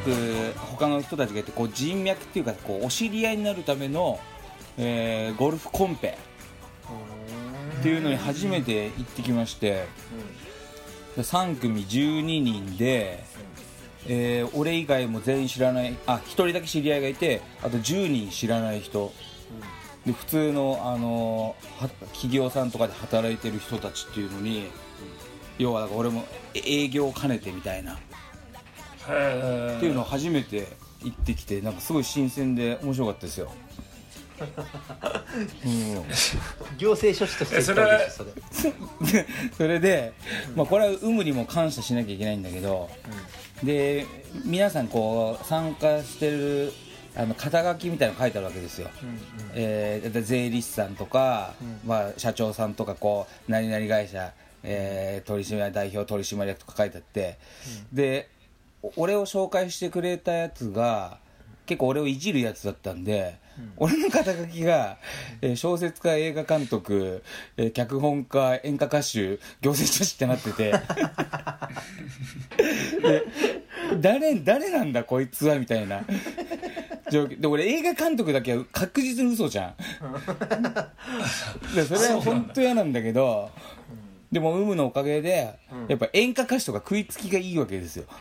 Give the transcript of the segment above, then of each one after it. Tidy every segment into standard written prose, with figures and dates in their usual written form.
く他の人たちが言ってこう人脈っていうかこうお知り合いになるための、ゴルフコンペっていうのに初めて行ってきまして、3組12人で、俺以外も全員知らない、1人だけ知り合いがいて、あと10人知らない人、で普通の、企業さんとかで働いてる人たちっていうのに、要はだから俺も営業を兼ねてみたいなっていうのを初めて行ってきて、なんかすごい新鮮で面白かったですよ。 行政書士としてそれで、これは有無にも感謝しなきゃいけないんだけど、で皆さんこう参加してる肩書きみたいなの書いてあるわけですよ。税理士さんとか、社長さんとかこう何々会社、取締代表取締役とか書いてあって、で俺を紹介してくれたやつが結構俺をいじるやつだったんで、俺の肩書きが、小説家、映画監督、脚本家、演歌歌手、行政書士ってなっててで誰なんだこいつはみたいな状況で、俺映画監督だけは確実に嘘じゃんでそれは本当嫌なんだけど、でも有無のおかげで、やっぱ演歌歌手とか食いつきがいいわけですよ。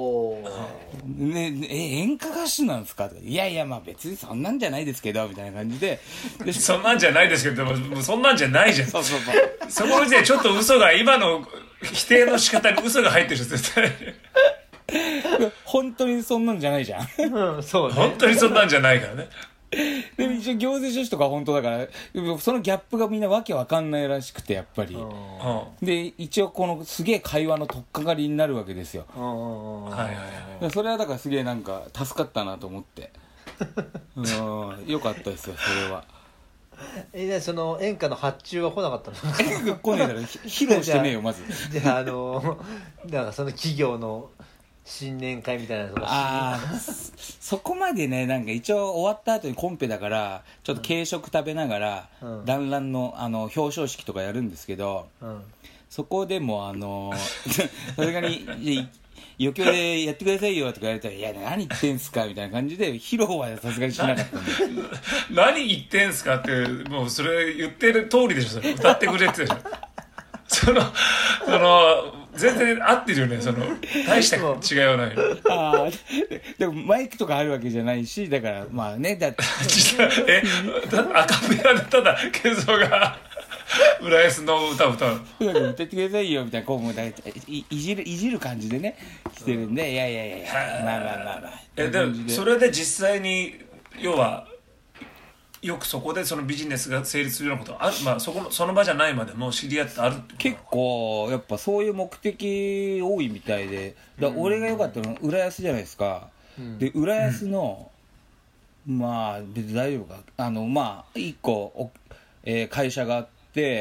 演歌歌手なんですかとか、いやいや別にそんなんじゃないですけどみたいな感じで、 そんなんじゃないですけど、もうそんなんじゃないじゃん。そこの時点でちょっと嘘が、今の否定の仕方に嘘が入ってる絶対本当にそんなんじゃないじゃんそうね、 本当にそんなんじゃないからね。 でも一応行政書士とか本当だから、そのギャップがみんなわけわかんないらしくて、やっぱりで一応このすげえ会話の取っかかりになるわけですよ。それはだからすげえなんか助かったなと思ってよかったですよそれは。 その演歌の発注は来なかったの？ 来ねえだろ披露してねえよまず。 じゃあだからその企業の新年会みたいなのとか、 そこまでね、なんか一応終わった後にコンペだからちょっと軽食食べながら、団らんの表彰式とかやるんですけど、そこでもそれがに余興でやってくださいよとか言われたら、いや何言ってんすかみたいな感じで披露はさすがにしなかったんで何言ってんすかって、もうそれ言ってる通りでしょ、それ歌ってくれってでしょその全然合ってるよね、大した違いはないでもマイクとかあるわけじゃないし、だからだってアカペラでただケンゾが浦安の歌を歌う歌ってくださいよみたいな、こうもいじる感じでね来てるんで、いやでもそれで実際に要はよくそこでそのビジネスが成立するようなことある、その場じゃないまでも知り合ってあるってこと？ 結構やっぱそういう目的多いみたいで、俺が良かったのは浦安じゃないですか、で浦安の、別に大丈夫か、1個会社があって、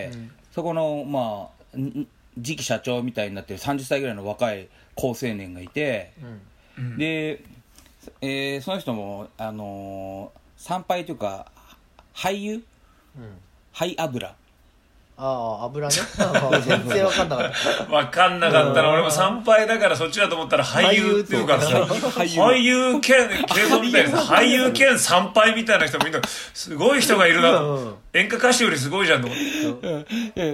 そこの次期社長みたいになってる30歳ぐらいの若い好青年がいて、で、その人も参拝というか俳優、灰油、 油ね全然分かんなかった分かんなかったな、俺も参拝だからそっちだと思ったら俳優っていうからさ、俳優兼継続みたいな俳優兼参拝みたいな人もみんなすごい人がいるなと、演歌歌手よりすごいじゃんと思って、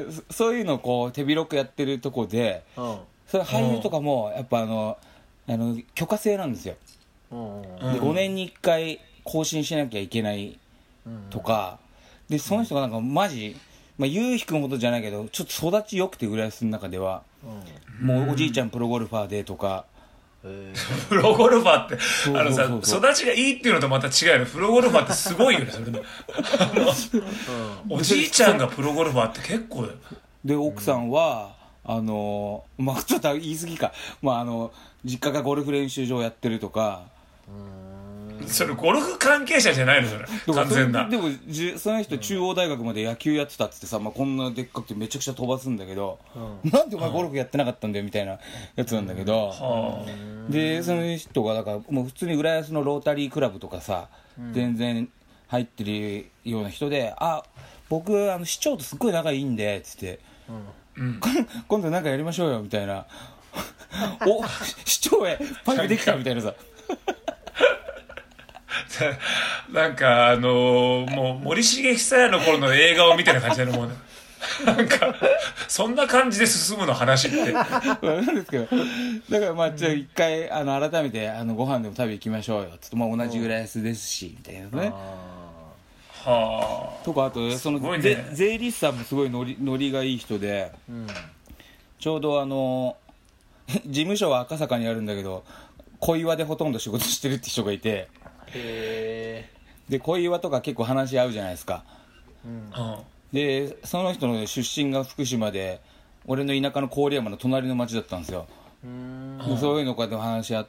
そういうのをこう手広くやってるとこで、それ俳優とかもやっぱ許可制なんですよ。で5年に1回更新しなきゃいけないとかで、その人がなんかマジ優引くほどじゃないけどちょっと育ち良くて、浦安の中では、もうおじいちゃんプロゴルファーでとか、 プロゴルファーって育ちがいいっていうのとまた違うよね。プロゴルファーってすごいよねそれでおじいちゃんがプロゴルファーって結構だよ。 で奥さんはちょっと言い過ぎか、実家がゴルフ練習場やってるとか、 それゴルフ関係者じゃないのそれ完全な。 でもその人中央大学まで野球やってたってさ、こんなでっかくてめちゃくちゃ飛ばすんだけど、なんでお前ゴルフやってなかったんだよみたいなやつなんだけど、でその人がだからもう普通に浦安のロータリークラブとかさ、全然入ってるような人で、僕市長とすっごい仲いいんでつって、今度なんかやりましょうよみたいなお市長へパイプできたみたいなさなんかもう森重久彌の頃の映画を見てる感じだねもうねなんかそんな感じで進むの話ってなんですけど、だからまあじゃあ一回改めてご飯でも食べ行きましょうよつって、まあ同じ浦安ですしみたいなね。 はあ。 とかあとそのね、 税理士さんもすごいノリがいい人で、ちょうど事務所は赤坂にあるんだけど小岩でほとんど仕事してるって人がいて、で小岩とか結構話し合うじゃないですか。でその人の出身が福島で俺の田舎の郡山の隣の町だったんですよ。でそういうのこうやって話し合って、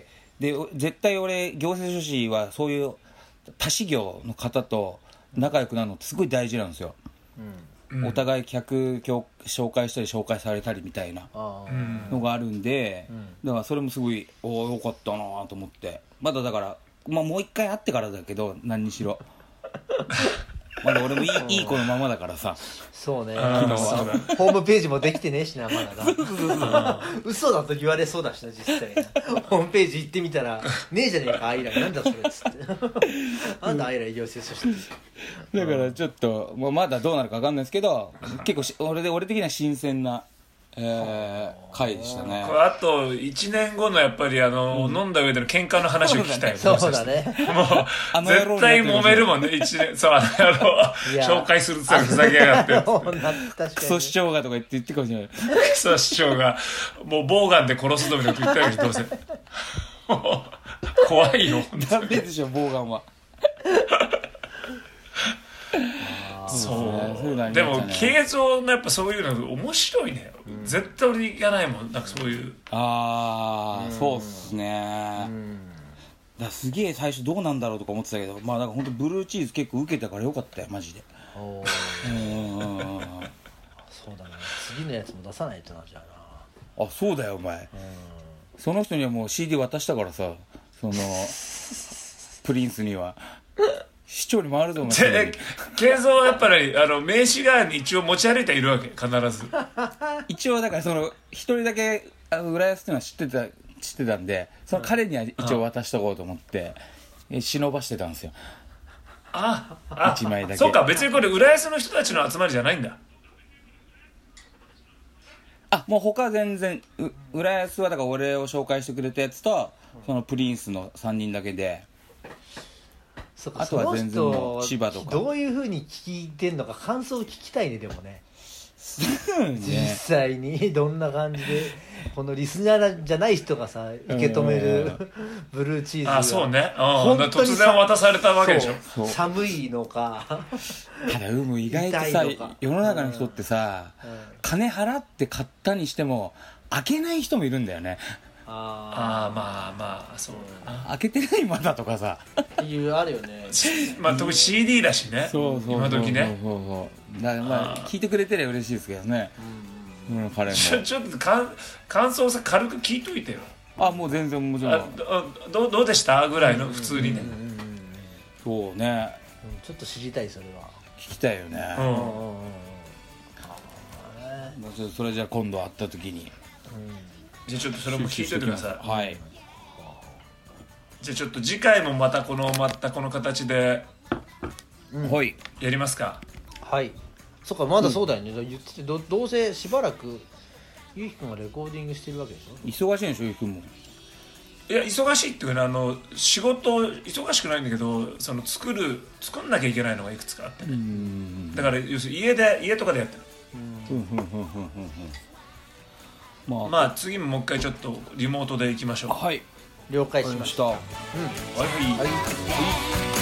で絶対俺行政書士はそういう他事業の方と仲良くなるのってすごい大事なんですよ。お互い客紹介したり紹介されたりみたいなのがあるんで、だからそれもすごい良かったなと思って、まだだから、まあ、もう一回会ってからだけど何にしろまだ俺もいい子のままだからさ。 そうね、昨日はホームページもできてねえしな、まだな嘘だと言われそうだしな、実際ホームページ行ってみたらねえじゃねえかアイラなんだそれっつってなんだアイラ行政書士ってだからちょっと、まだどうなるか分かんないですけど、結構俺的には新鮮な回でしたね。 あと1年後のやっぱり飲んだ上での喧嘩の話を聞きたい。 そうだね。 もう絶対揉めるもんね。1年そう紹介するってふざけやがってクソ市長がとか言ってかもしれない。クソ市長がもうボウガンで殺すぞみたいなこと言ったわけどうせ怖いよ。 ダメでしょボウガンは。 そうでも慶三のやっぱそういうの面白いね、絶対俺行かないもん、なんかそういう。 そうっすね。だすげえ最初どうなんだろうとか思ってたけど、まあなんか本当ブルーチーズ結構受けたからよかったよマジで。 そうだね、次のやつも出さないとな。じゃあなそうだよお前、その人にはもう CD 渡したからさ、そのプリンスには市長に回ると思う。 慶三はやっぱり名刺代わりに一応持ち歩いているわけ、必ず一応だからその一人だけ浦安っていうのは知ってたんで、その彼には一応渡しとこうと思って忍ばしてたんですよ。1枚だけ。 そうか、別にこれ浦安の人たちの集まりじゃないんだ。 もう他全然浦安はだから俺を紹介してくれたやつとそのプリンスの3人だけで、あとは全然もう千葉とかどういう風に聞いてんのか感想を聞きたいね。でもねね、 実際にどんな感じでこのリスナーじゃない人がさ受け止めるブルーチーズがそうね、突然渡されたわけでしょ。 寒いのかただ意外とさ世の中の人ってさ、金払って買ったにしても開けない人もいるんだよね。 まあそうだな、 開けてないまだとかさっていうあるよねまあ特に CD だしね。今時ね。 だからまあ聞いてくれてりゃ嬉しいですけどね。彼もちょっと感想さ軽く聞いといてよ。 もう全然もちろんどうでしたぐらいの普通にね。 そうね、 ちょっと知りたい。それは聞きたいよね。それじゃあ今度会った時にじゃあちょっとそれも聞いておいてください。 はい。 じゃあちょっと次回もまたこの形でやりますか。 はい。そっか、まだそうだよね。言っててどうせしばらくゆうきくんがレコーディングしてるわけでしょ。 忙しいんでしょゆうきくんも。 いや忙しいっていうかね、仕事忙しくないんだけど、その作んなきゃいけないのがいくつかあってね。だから要するに家とかでやってる。まあ次もう一回ちょっとリモートで行きましょう。 はい、 了解しました。 はい。